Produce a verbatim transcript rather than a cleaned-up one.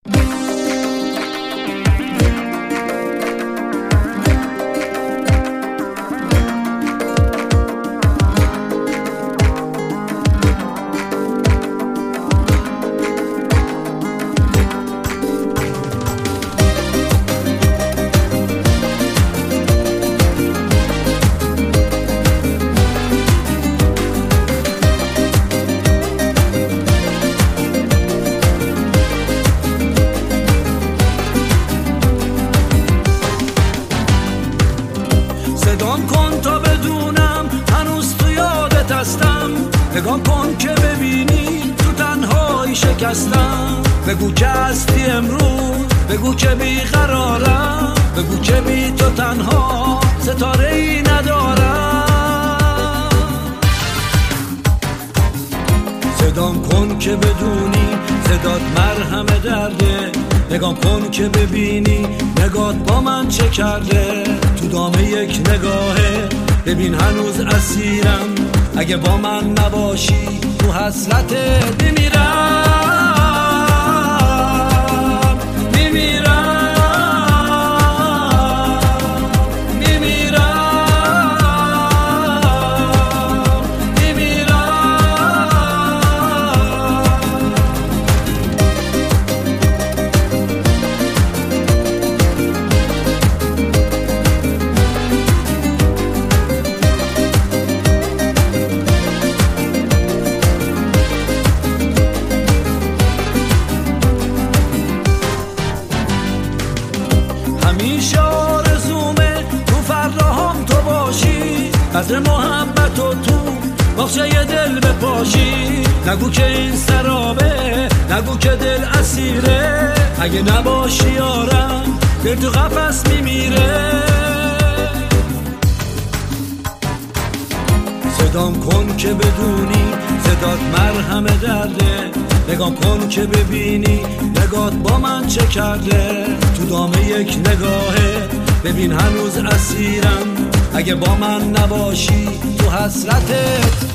صدام کن تا بدونم هنوز تو یادت هستم، نگاه کن که ببینی تو تنهایی شکستم. بگو که هستی امروز، بگو که بیقرارم، بگو که بی تو تنها ستاره ای ندارم. صدام کن که بدونی صدات مرهم درده، نگاه کن که ببینی نگات با من چه کرده. تو دام یک نگاهه ببین هنوز اسیرم، اگه با من نباشی تو حسرتت میمیرم میمیرم میمیرم همیشه آرزومه تو فرداهام تو باشی، از محبت و تو باغچه دل بپاشی. نگو که این سرابه، نگو که دل اسیره، اگه نباشی یارم دل تو قفس میمیره. صدام کن که بدونی صدات مرهم درده، نگاه کن که ببینی نگات با من چه کرده. تو دام یک نگاهه ببین هنوز اسیرم، اگه با من نباشی تو حسرتت